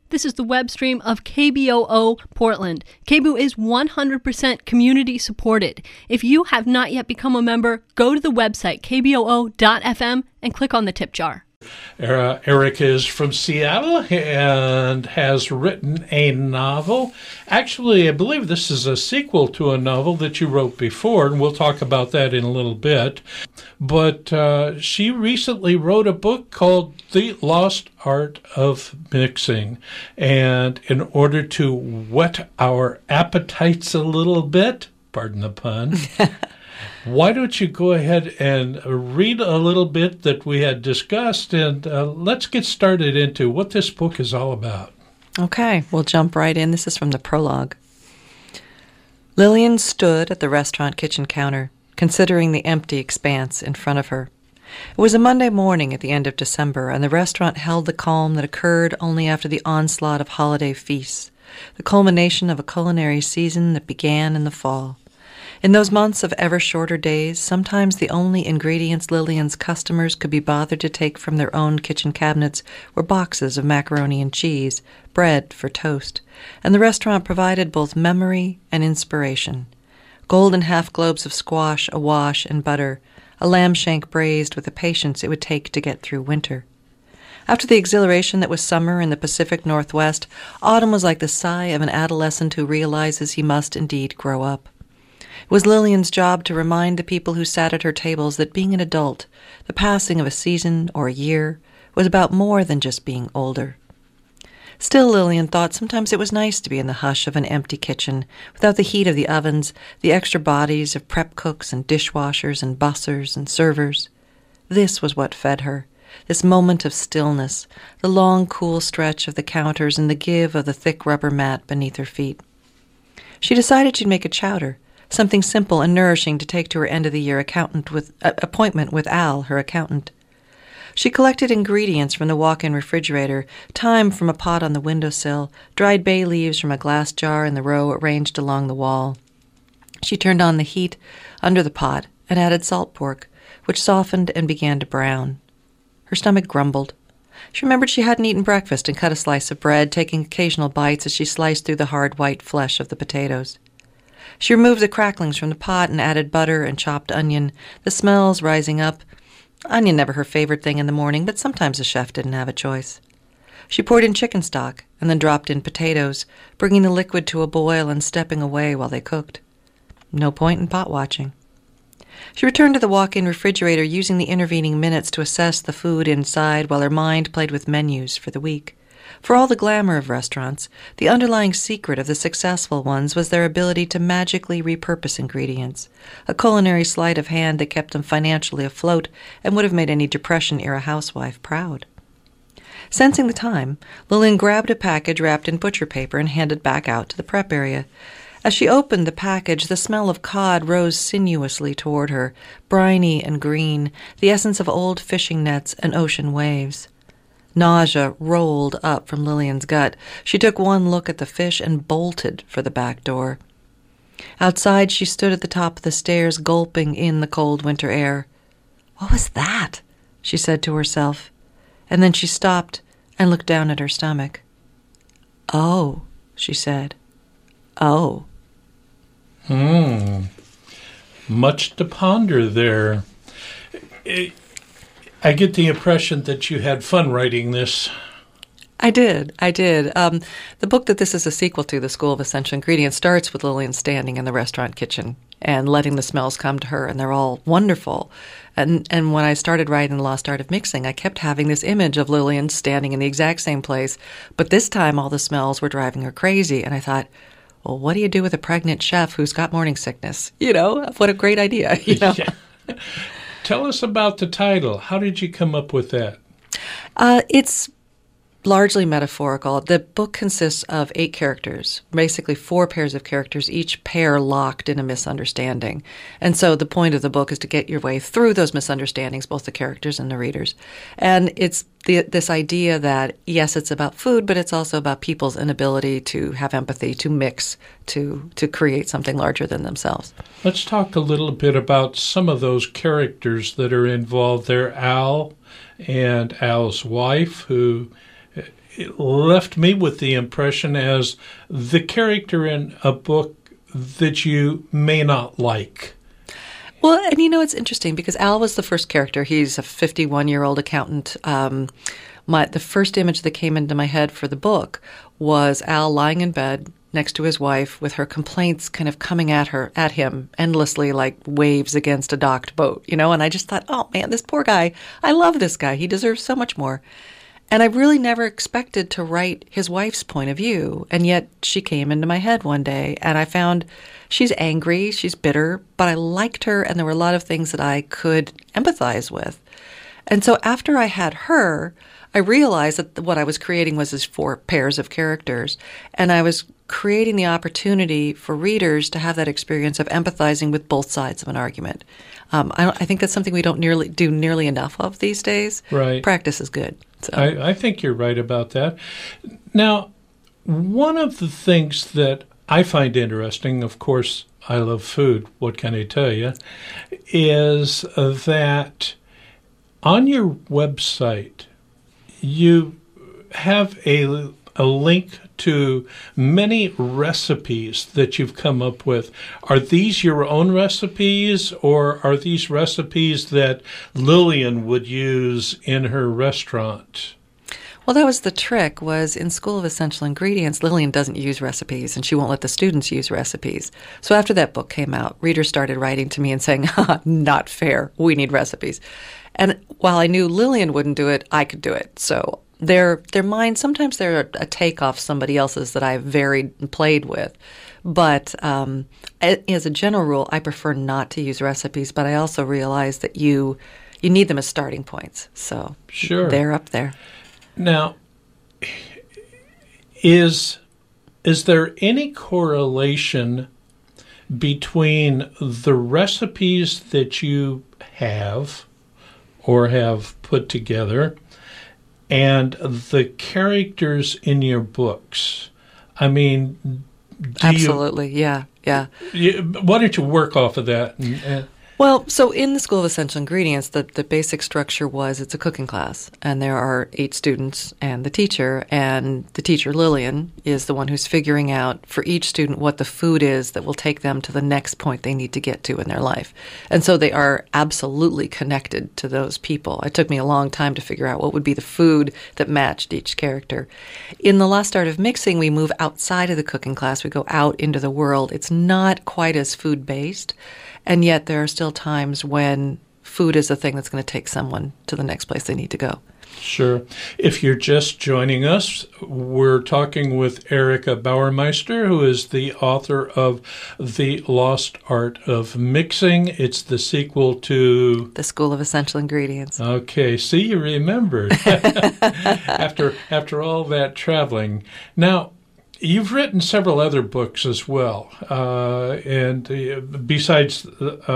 This is the web stream of KBOO Portland. KBOO is 100% community supported. If you have not yet become a member, go to the website kboo.fm and click on the tip jar. Eric is from Seattle and has written a novel. Actually, I believe this is a sequel to a novel that you wrote before, and we'll talk about that in a little bit. But she recently wrote a book called The Lost Art of Mixing. And in order to whet our appetites a little bit, pardon the pun, why don't you go ahead and read a little bit that we had discussed, and let's get started into what this book is all about. Okay, we'll jump right in. This is from the prologue. Lillian stood at the restaurant kitchen counter, considering the empty expanse in front of her. It was a Monday morning at the end of December, and the restaurant held the calm that occurred only after the onslaught of holiday feasts, the culmination of a culinary season that began in the fall. In those months of ever shorter days, sometimes the only ingredients Lillian's customers could be bothered to take from their own kitchen cabinets were boxes of macaroni and cheese, bread for toast, and the restaurant provided both memory and inspiration. Golden half-globes of squash awash in butter, a lamb shank braised with the patience it would take to get through winter. After the exhilaration that was summer in the Pacific Northwest, autumn was like the sigh of an adolescent who realizes he must indeed grow up. It was Lillian's job to remind the people who sat at her tables that being an adult, the passing of a season or a year, was about more than just being older. Still, Lillian thought sometimes it was nice to be in the hush of an empty kitchen, without the heat of the ovens, the extra bodies of prep cooks and dishwashers and bussers and servers. This was what fed her, this moment of stillness, the long, cool stretch of the counters and the give of the thick rubber mat beneath her feet. She decided she'd make a chowder, something simple and nourishing to take to her end-of-the-year appointment with Al, her accountant. She collected ingredients from the walk-in refrigerator, thyme from a pot on the windowsill, dried bay leaves from a glass jar in the row arranged along the wall. She turned on the heat under the pot and added salt pork, which softened and began to brown. Her stomach grumbled. She remembered she hadn't eaten breakfast and cut a slice of bread, taking occasional bites as she sliced through the hard white flesh of the potatoes. She removed the cracklings from the pot and added butter and chopped onion, the smells rising up. Onion never her favorite thing in the morning, but sometimes the chef didn't have a choice. She poured in chicken stock and then dropped in potatoes, bringing the liquid to a boil and stepping away while they cooked. No point in pot watching. She returned to the walk-in refrigerator, using the intervening minutes to assess the food inside while her mind played with menus for the week. For all the glamour of restaurants, the underlying secret of the successful ones was their ability to magically repurpose ingredients, a culinary sleight of hand that kept them financially afloat and would have made any Depression-era housewife proud. Sensing the time, Lillian grabbed a package wrapped in butcher paper and handed back out to the prep area. As she opened the package, the smell of cod rose sinuously toward her, briny and green, the essence of old fishing nets and ocean waves. Nausea rolled up from Lillian's gut. She took one look at the fish and bolted for the back door. Outside, she stood at the top of the stairs, gulping in the cold winter air. "What was that?" she said to herself, and then she stopped and looked down at her stomach. "Oh," she said. "Oh." Much to ponder there. I get the impression that you had fun writing this. I did. The book that this is a sequel to, The School of Essential Ingredients, starts with Lillian standing in the restaurant kitchen and letting the smells come to her, and they're all wonderful. And when I started writing The Lost Art of Mixing, I kept having this image of Lillian standing in the exact same place, but this time all the smells were driving her crazy, and I thought, well, what do you do with a pregnant chef who's got morning sickness? What a great idea, Yeah. Tell us about the title. How did you come up with that? It's largely metaphorical. The book consists of 8 characters, basically 4 pairs of characters, each pair locked in a misunderstanding. And so the point of the book is to get your way through those misunderstandings, both the characters and the readers. And it's this idea that, yes, it's about food, but it's also about people's inability to have empathy, to mix, to create something larger than themselves. Let's talk a little bit about some of those characters that are involved there. Al and Al's wife, who it left me with the impression as the character in a book that you may not like. Well, and it's interesting because Al was the first character. He's a 51-year-old accountant. The first image that came into my head for the book was Al lying in bed next to his wife with her complaints kind of coming at him endlessly like waves against a docked boat, and I just thought, oh man, this poor guy, I love this guy. He deserves so much more. And I really never expected to write his wife's point of view. And yet she came into my head one day and I found she's angry, she's bitter, but I liked her and there were a lot of things that I could empathize with. And so after I had her, I realized that what I was creating was these 4 pairs of characters, and I was creating the opportunity for readers to have that experience of empathizing with both sides of an argument. I think that's something we don't do nearly enough of these days. Right. Practice is good. So. I think you're right about that. Now, one of the things that I find interesting, of course, I love food, what can I tell you, is that on your website, you have a link to many recipes that you've come up with. Are these your own recipes, or are these recipes that Lillian would use in her restaurant? Well, that was the trick, was in School of Essential Ingredients, Lillian doesn't use recipes, and she won't let the students use recipes. So after that book came out, readers started writing to me and saying, not fair, we need recipes. And while I knew Lillian wouldn't do it, I could do it. So they're mine. Sometimes they're a take off somebody else's that I've varied and played with. But as a general rule, I prefer not to use recipes, but I also realize that you need them as starting points. So sure, they're up there. Now, is there any correlation between the recipes that you have or have put together and the characters in your books? I mean, absolutely, yeah. Why don't you work off of that? Well, so in the School of Essential Ingredients, the basic structure was it's a cooking class, and there are 8 students and the teacher Lillian is the one who's figuring out for each student what the food is that will take them to the next point they need to get to in their life. And so they are absolutely connected to those people. It took me a long time to figure out what would be the food that matched each character. In The Lost Art of Mixing, we move outside of the cooking class. We go out into the world. It's not quite as food-based. And yet there are still times when food is the thing that's going to take someone to the next place they need to go. Sure. If you're just joining us, we're talking with Erica Bauermeister, who is the author of The Lost Art of Mixing. It's the sequel to The School of Essential Ingredients. Okay. See, you remembered after all that traveling. Now, you've written several other books as well, and besides,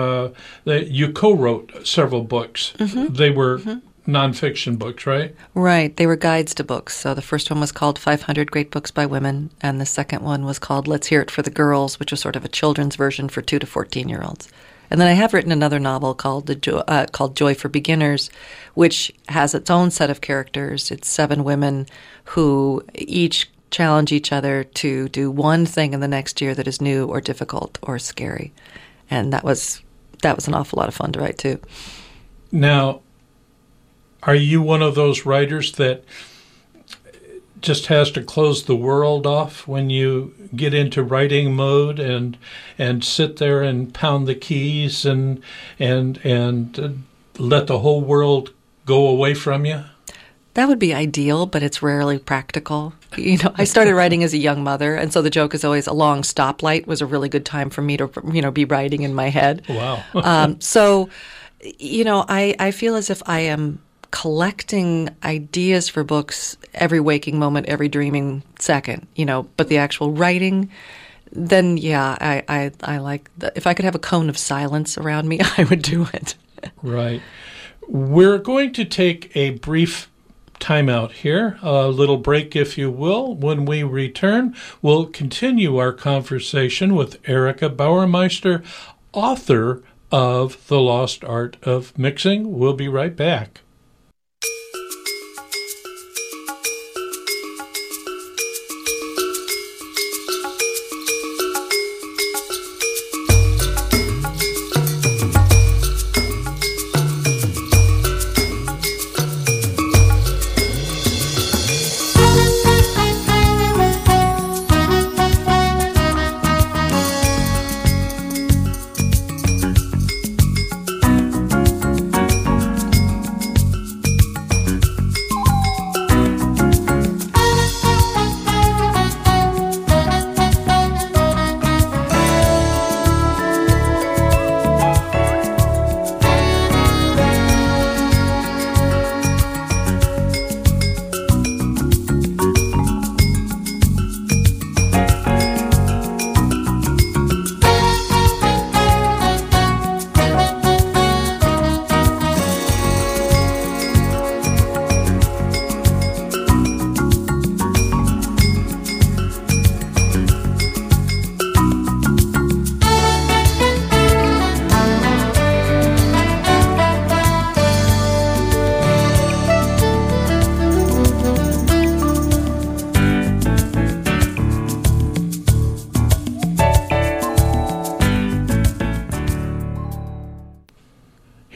you co-wrote several books. Mm-hmm. They were nonfiction books, right? Right. They were guides to books. So the first one was called 500 Great Books by Women, and the second one was called Let's Hear It for the Girls, which was sort of a children's version for 2 to 14-year-olds. And then I have written another novel called Joy for Beginners, which has its own set of characters. It's 7 women who each challenge each other to do one thing in the next year that is new or difficult or scary. And that was an awful lot of fun to write too. Now, are you one of those writers that just has to close the world off when you get into writing mode and sit there and pound the keys and let the whole world go away from you? That would be ideal, but it's rarely practical. I started writing as a young mother, and so the joke is always a long stoplight was a really good time for me to, be writing in my head. Wow. So, I feel as if I am collecting ideas for books every waking moment, every dreaming second, but the actual writing, then, yeah, I like if I could have a cone of silence around me, I would do it. Right. We're going to take a brief time out here, a little break, if you will. When we return, we'll continue our conversation with Erica Bauermeister, author of The Lost Art of Mixing. We'll be right back.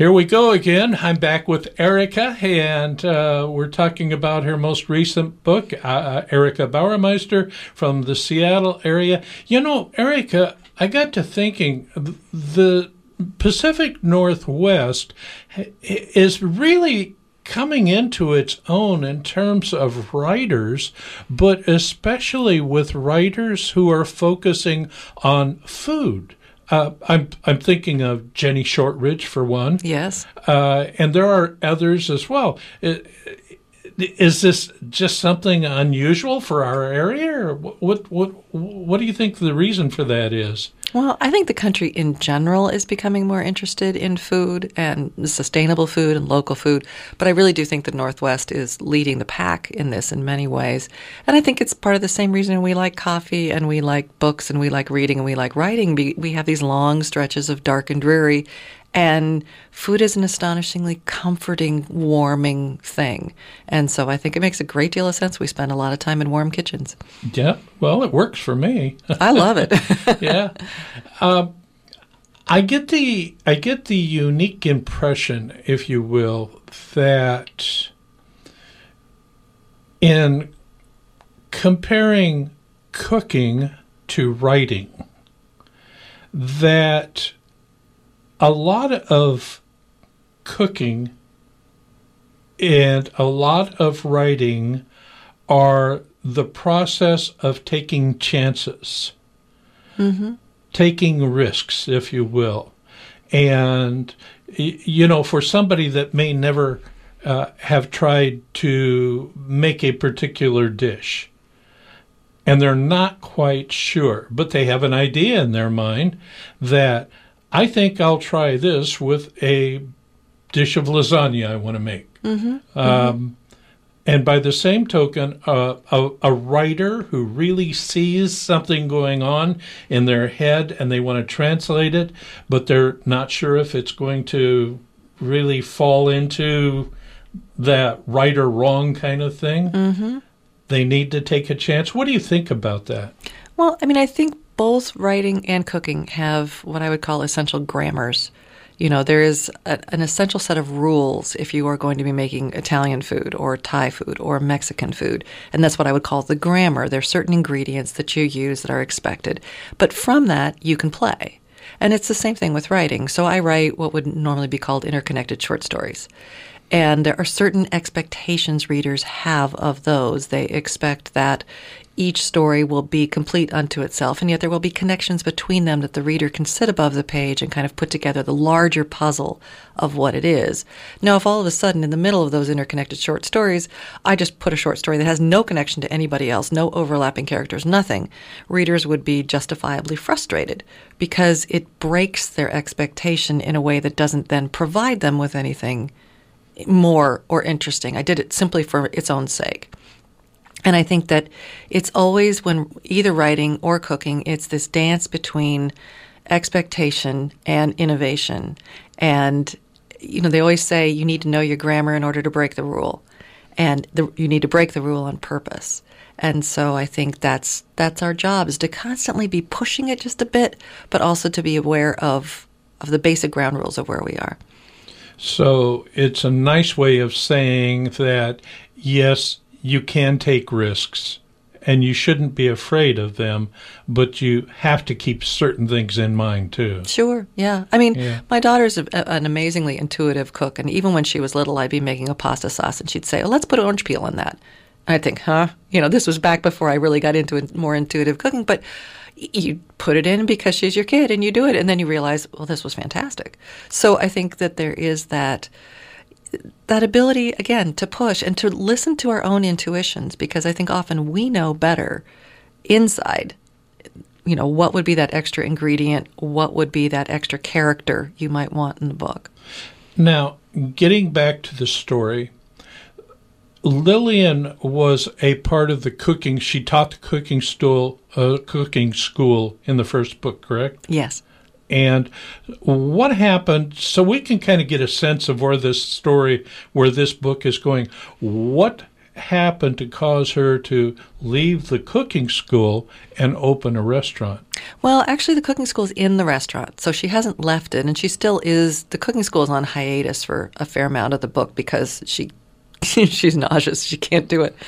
Here we go again. I'm back with Erica, and we're talking about her most recent book, Erica Bauermeister from the Seattle area. You know, Erica, I got to thinking, the Pacific Northwest is really coming into its own in terms of writers, but especially with writers who are focusing on food. I'm thinking of Jenny Shortridge for one. Yes. And there are others as well. Is this just something unusual for our area, or what do you think the reason for that is? Well, I think the country in general is becoming more interested in food and sustainable food and local food, but I really do think the Northwest is leading the pack in this in many ways. And I think it's part of the same reason we like coffee and we like books and we like reading and we like writing. We have these long stretches of dark and dreary, and food is an astonishingly comforting, warming thing. And so I think it makes a great deal of sense we spend a lot of time in warm kitchens. Yeah, well, it works for me. I love it. Yeah. I get the unique impression, if you will, that in comparing cooking to writing, that a lot of cooking and a lot of writing are the process of taking chances, taking risks, if you will. And, you know, for somebody that may never have tried to make a particular dish, and they're not quite sure, but they have an idea in their mind that I think I'll try this with a dish of lasagna I want to make. And by the same token, a writer who really sees something going on in their head and they want to translate it, but they're not sure if it's going to really fall into that right or wrong kind of thing. They need to take a chance. What do you think about that? Well, I mean, I think both writing and cooking have what I would call essential grammars. You know, there is an essential set of rules if you are going to be making Italian food or Thai food or Mexican food. And that's what I would call the grammar. There are certain ingredients that you use that are expected. But from that, you can play. And it's the same thing with writing. So I write what would normally be called interconnected short stories. And there are certain expectations readers have of those. They expect that each story will be complete unto itself, and yet there will be connections between them that the reader can sit above the page and kind of put together the larger puzzle of what it is. Now, if all of a sudden in the middle of those interconnected short stories, I just put a short story that has no connection to anybody else, no overlapping characters, nothing, readers would be justifiably frustrated because it breaks their expectation in a way that doesn't then provide them with anything more or interesting. I did it simply for its own sake. And I think that it's always, when either writing or cooking, it's this dance between expectation and innovation. And, you know, they always say you need to know your grammar in order to break the rule. And you need to break the rule on purpose. And so I think that's our job, is to constantly be pushing it just a bit, but also to be aware of the basic ground rules of where we are. So it's a nice way of saying that, yes, you can take risks, and you shouldn't be afraid of them, but you have to keep certain things in mind, too. Sure, yeah. I mean, my daughter's an amazingly intuitive cook, and even when she was little, I'd be making a pasta sauce, and she'd say, oh, let's put orange peel in that. And I'd think, huh? You know, this was back before I really got into more intuitive cooking, but you put it in because she's your kid, and you do it, and then you realize, well, this was fantastic. So I think that there is that ability, again, to push and to listen to our own intuitions, because I think often we know better inside, you know, what would be that extra ingredient, what would be that extra character you might want in the book. Now, getting back to the story, Lillian was a part of the cooking. She taught the cooking school in the first book, correct? Yes. And what happened, so we can kind of get a sense of where this book is going. What happened to cause her to leave the cooking school and open a restaurant? Well, actually, the cooking school is in the restaurant, so she hasn't left it, and she still is. The cooking school is on hiatus for a fair amount of the book because she's nauseous. She can't do it.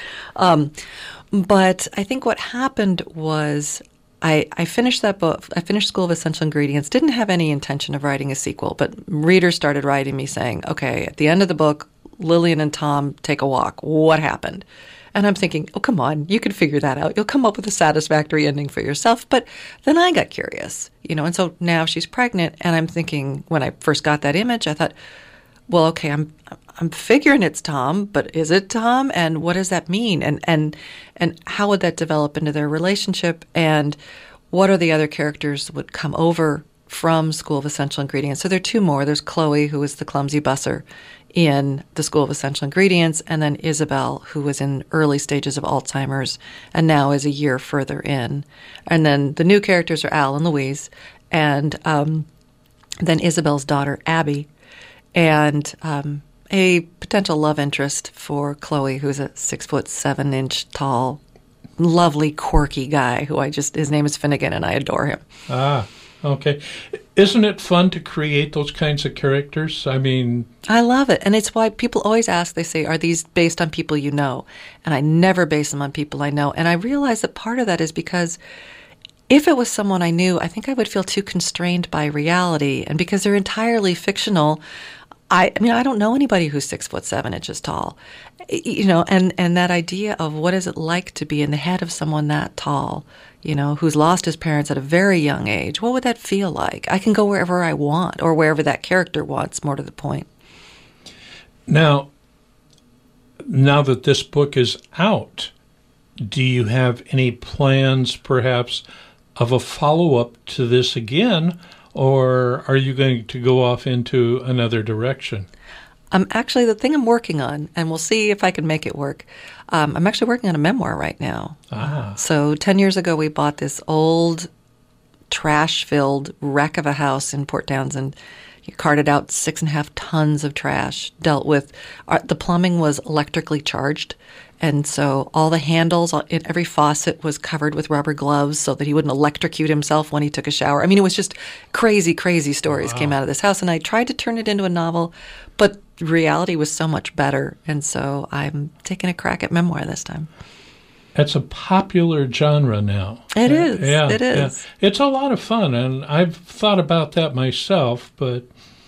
But I think what happened was I finished that book. I finished School of Essential Ingredients. Didn't have any intention of writing a sequel, but readers started writing me saying, "Okay, at the end of the book, Lillian and Tom take a walk. What happened?" And I'm thinking, "Oh, come on, you can figure that out. You'll come up with a satisfactory ending for yourself." But then I got curious, and so now she's pregnant, and I'm thinking, when I first got that image, I thought, well, okay, I'm figuring it's Tom, but is it Tom? And what does that mean? And how would that develop into their relationship? And what are the other characters that would come over from School of Essential Ingredients? So there are two more. There's Chloe, who is the clumsy busser in the School of Essential Ingredients, and then Isabel, who was in early stages of Alzheimer's and now is a year further in. And then the new characters are Al and Louise, and then Isabel's daughter, Abby, and a potential love interest for Chloe, who's a 6'7" tall, lovely, quirky guy who his name is Finnegan, and I adore him. Ah, okay. Isn't it fun to create those kinds of characters? I mean, I love it. And it's why people always ask, they say, are these based on people you know? And I never base them on people I know. And I realize that part of that is because if it was someone I knew, I think I would feel too constrained by reality. And because they're entirely fictional, I don't know anybody who's 6'7" tall, and that idea of what is it like to be in the head of someone that tall, who's lost his parents at a very young age. What would that feel like? I can go wherever I want, or wherever that character wants, more to the point. Now that this book is out, do you have any plans, perhaps, of a follow-up to this again? Or are you going to go off into another direction? Actually, the thing I'm working on, and we'll see if I can make it work, I'm actually working on a memoir right now. So 10 years ago, we bought this old, trash-filled wreck of a house in Port Townsend. You carted out 6.5 tons of trash, dealt with, the plumbing was electrically charged. And so all the handles in every faucet was covered with rubber gloves so that he wouldn't electrocute himself when he took a shower. I mean, it was just crazy, crazy stories came out of this house. And I tried to turn it into a novel, but reality was so much better. And so I'm taking a crack at memoir this time. It's a popular genre now. It is. Yeah, it is. Yeah. It's a lot of fun, and I've thought about that myself, but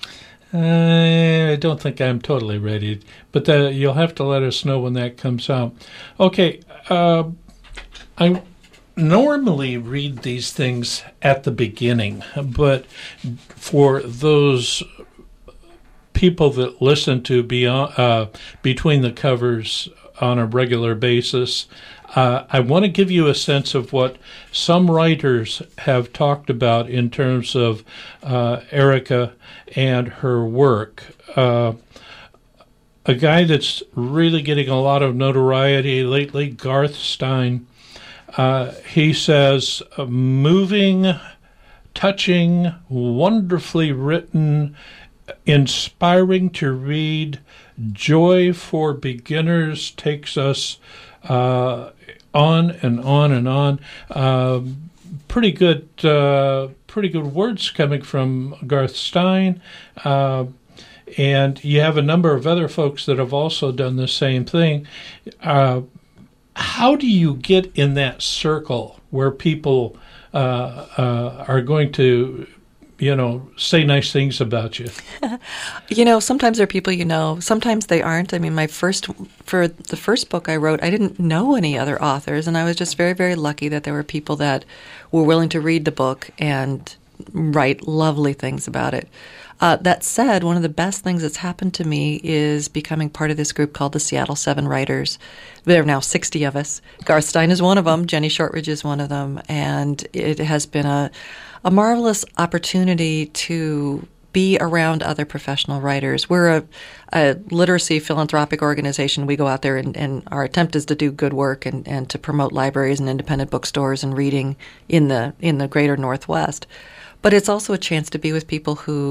I don't think I'm totally ready, but you'll have to let us know when that comes out. Okay, I normally read these things at the beginning, but for those people that listen to Between the Covers on a regular basis, I want to give you a sense of what some writers have talked about in terms of Erica and her work. A guy that's really getting a lot of notoriety lately, Garth Stein, he says, moving, touching, wonderfully written, inspiring to read, joy for beginners, takes us on and on and on. Pretty good words coming from Garth Stein. And you have a number of other folks that have also done the same thing. How do you get in that circle where people are going to, say nice things about you? Sometimes they're people sometimes they aren't. I mean, for the first book I wrote, I didn't know any other authors, and I was just very, very lucky that there were people that were willing to read the book and write lovely things about it. That said, one of the best things that's happened to me is becoming part of this group called the Seattle 7 Writers. There are now 60 of us. Garth Stein is one of them. Jenny Shortridge is one of them. And it has been a marvelous opportunity to be around other professional writers. We're a literacy philanthropic organization. We go out there and our attempt is to do good work and to promote libraries and independent bookstores and reading in the greater Northwest. But it's also a chance to be with people who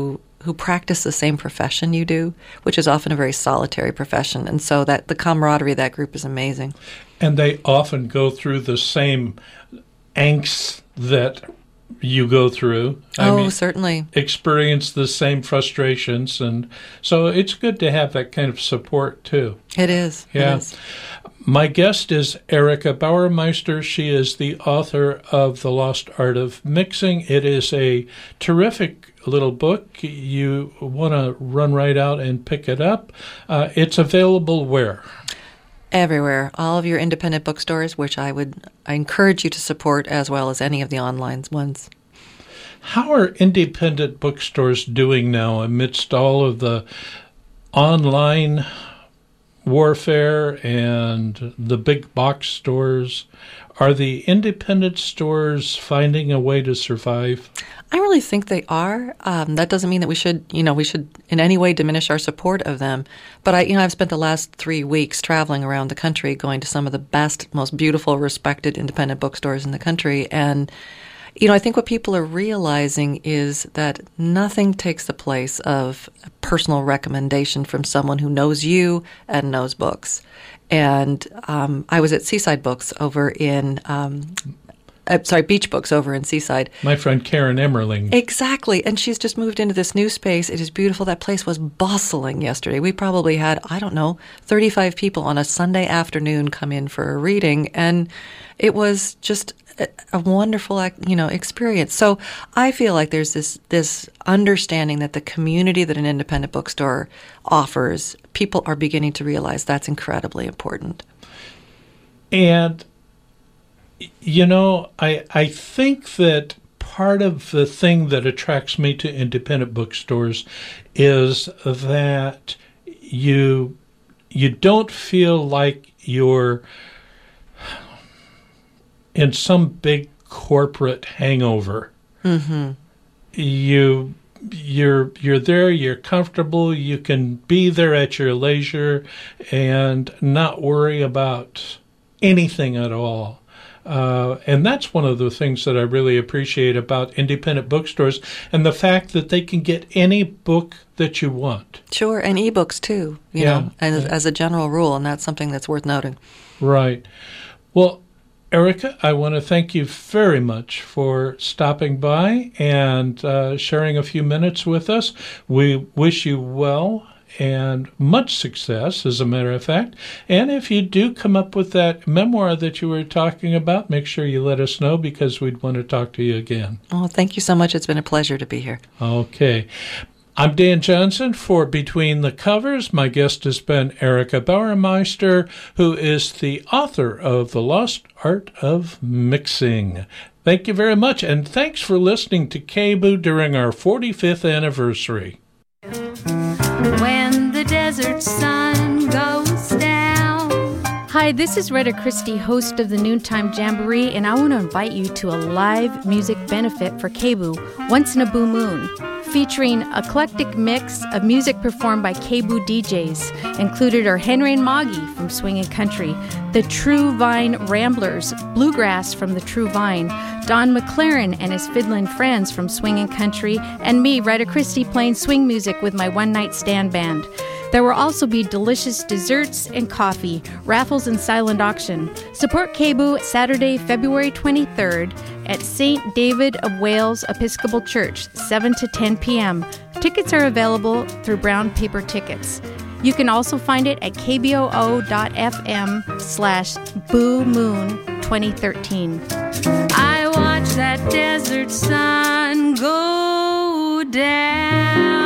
who practice the same profession you do, which is often a very solitary profession. And so that the camaraderie of that group is amazing. And they often go through the same angst that you go through. I mean, certainly. Experience the same frustrations. And so it's good to have that kind of support, too. It is. Yeah. It is. My guest is Erica Bauermeister. She is the author of The Lost Art of Mixing. It is a terrific little book. You want to run right out and pick it up. It's available where? Everywhere. All of your independent bookstores, which I encourage you to support, as well as any of the online ones. How are independent bookstores doing now amidst all of the online warfare and the big box stores? Are the independent stores finding a way to survive? I really think they are. That doesn't mean that we should in any way diminish our support of them. But I've spent the last 3 weeks traveling around the country, going to some of the best, most beautiful, respected independent bookstores in the country. And, I think what people are realizing is that nothing takes the place of a personal recommendation from someone who knows you and knows books. And I was at Seaside Books over in Beach Books over in Seaside. My friend Karen Emmerling. Exactly. And she's just moved into this new space. It is beautiful. That place was bustling yesterday. We probably had, 35 people on a Sunday afternoon come in for a reading. And it was just a wonderful, experience. So I feel like there's this understanding that the community that an independent bookstore offers, people are beginning to realize that's incredibly important. And I think that part of the thing that attracts me to independent bookstores is that you don't feel like you're in some big corporate hangover. Mm-hmm. You're there, you're comfortable, you can be there at your leisure and not worry about anything at all. And that's one of the things that I really appreciate about independent bookstores, and the fact that they can get any book that you want. Sure, and ebooks too, as a general rule, and that's something that's worth noting. Right. Well, Erica, I want to thank you very much for stopping by and sharing a few minutes with us. We wish you well and much success, as a matter of fact. And if you do come up with that memoir that you were talking about, make sure you let us know, because we'd want to talk to you again. Oh, thank you so much. It's been a pleasure to be here. Okay. I'm Dan Johnson for Between the Covers. My guest has been Erica Bauermeister, who is the author of The Lost Art of Mixing. Thank you very much, and thanks for listening to KBOO during our 45th anniversary. When the desert sun goes down. Hi, this is Retta Christie, host of the Noontime Jamboree, and I want to invite you to a live music benefit for KBOO, Once in a Blue Moon, featuring eclectic mix of music performed by KBOO DJs. Included are Henry and Moggy from Swingin' Country, the True Vine Ramblers, Bluegrass from the True Vine, Don McLaren and his fiddlin' friends from Swingin' Country, and me, Retta Christie, playing swing music with my one-night stand band. There will also be delicious desserts and coffee, raffles, and silent auction. Support KBOO Saturday, February 23rd at St. David of Wales Episcopal Church, 7 to 10 p.m. Tickets are available through Brown Paper Tickets. You can also find it at kboo.fm/Boo Moon 2013. I watch that desert sun go down.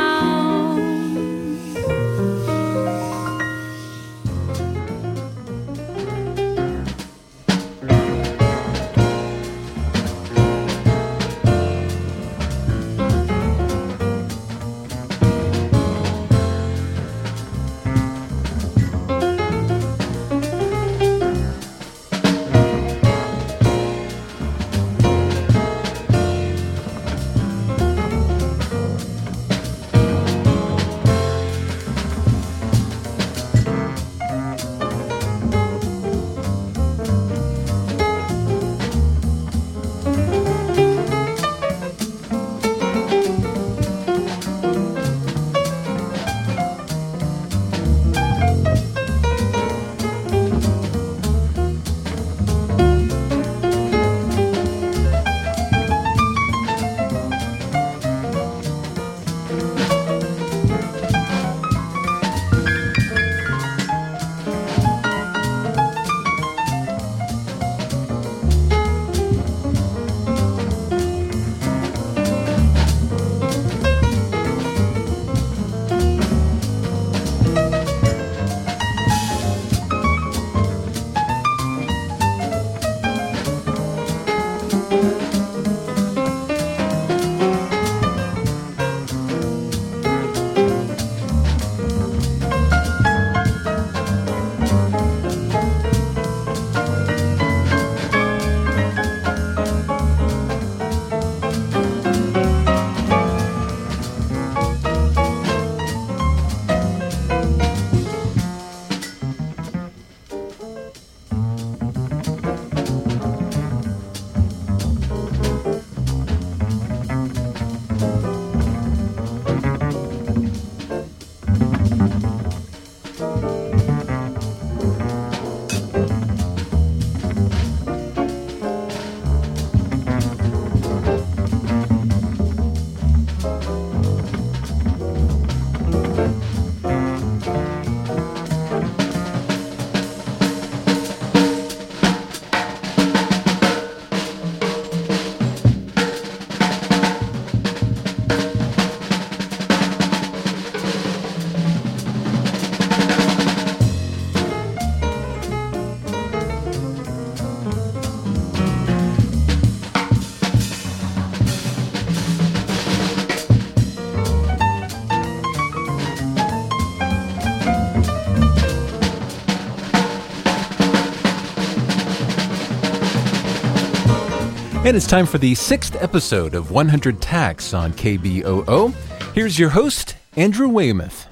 And it's time for the 6th episode of 100 Tacks on KBOO. Here's your host, Andrew Weymouth.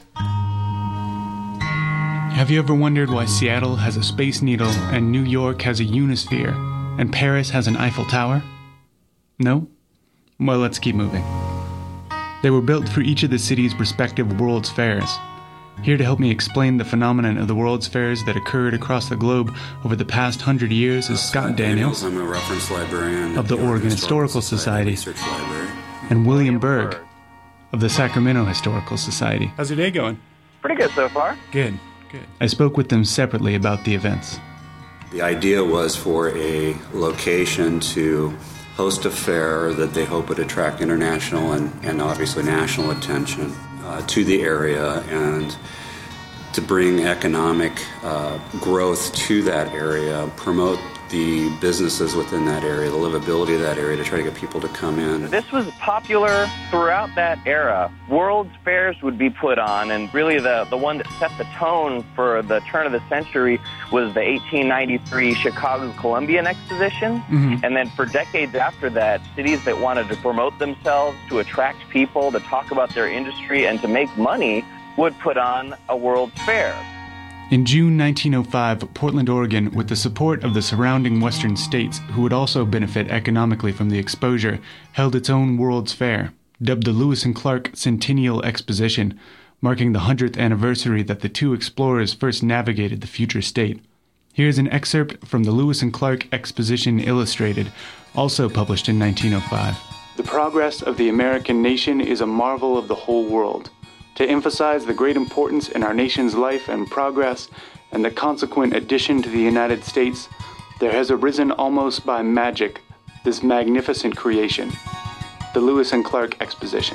Have you ever wondered why Seattle has a Space Needle and New York has a Unisphere and Paris has an Eiffel Tower? No? Well, let's keep moving. They were built for each of the city's respective World's Fairs. Here to help me explain the phenomenon of the World's Fairs that occurred across the globe over the past 100 years is Scott Daniels. I'm a reference librarian of the Oregon Historical Society, and William Berg of the Sacramento Historical Society. How's your day going? Pretty good so far. Good. I spoke with them separately about the events. The idea was for a location to host a fair that they hope would attract international and obviously national attention to the area, and to bring economic growth to that area, promote the businesses within that area, the livability of that area, to try to get people to come in. This was popular throughout that era. World's Fairs would be put on, and really the one that set the tone for the turn of the century was the 1893 Chicago Columbian Exposition. Mm-hmm. And then for decades after that, cities that wanted to promote themselves, to attract people, to talk about their industry, and to make money would put on a World's Fair. In June 1905, Portland, Oregon, with the support of the surrounding western states, who would also benefit economically from the exposure, held its own World's Fair, dubbed the Lewis and Clark Centennial Exposition, marking the 100th anniversary that the two explorers first navigated the future state. Here's an excerpt from the Lewis and Clark Exposition Illustrated, also published in 1905. The progress of the American nation is a marvel of the whole world. To emphasize the great importance in our nation's life and progress and the consequent addition to the United States, there has arisen almost by magic this magnificent creation, the Lewis and Clark Exposition.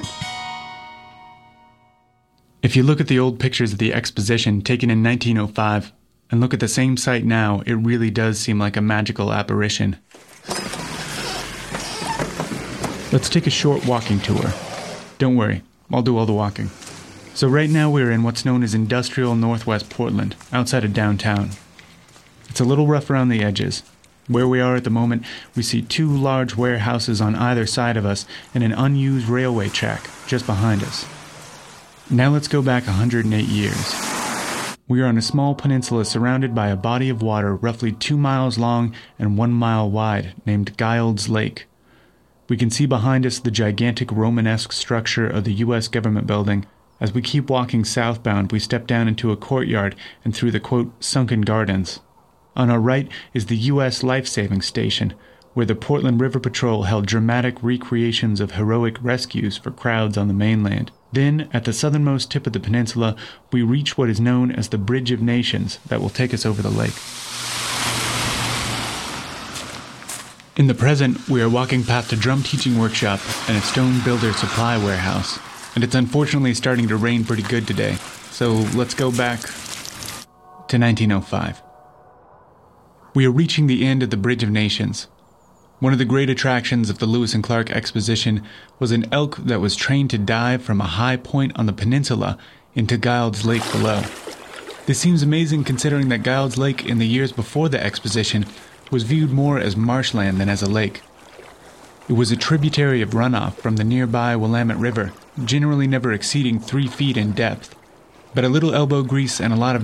If you look at the old pictures of the exposition taken in 1905 and look at the same site now, it really does seem like a magical apparition. Let's take a short walking tour. Don't worry, I'll do all the walking. So right now we're in what's known as industrial Northwest Portland, outside of downtown. It's a little rough around the edges. Where we are at the moment, we see two large warehouses on either side of us and an unused railway track just behind us. Now let's go back 108 years. We are on a small peninsula surrounded by a body of water roughly 2 miles long and 1 mile wide named Guild's Lake. We can see behind us the gigantic Romanesque structure of the U.S. government building. As we keep walking southbound, we step down into a courtyard and through the, quote, sunken gardens. On our right is the U.S. Life-Saving Station, where the Portland River Patrol held dramatic recreations of heroic rescues for crowds on the mainland. Then, at the southernmost tip of the peninsula, we reach what is known as the Bridge of Nations that will take us over the lake. In the present, we are walking past a drum teaching workshop and a stone builder supply warehouse. And it's unfortunately starting to rain pretty good today, so let's go back to 1905. We are reaching the end of the Bridge of Nations. One of the great attractions of the Lewis and Clark Exposition was an elk that was trained to dive from a high point on the peninsula into Guild's Lake below. This seems amazing considering that Guild's Lake in the years before the exposition was viewed more as marshland than as a lake. It was a tributary of runoff from the nearby Willamette River, generally never exceeding 3 feet in depth. But a little elbow grease and a lot of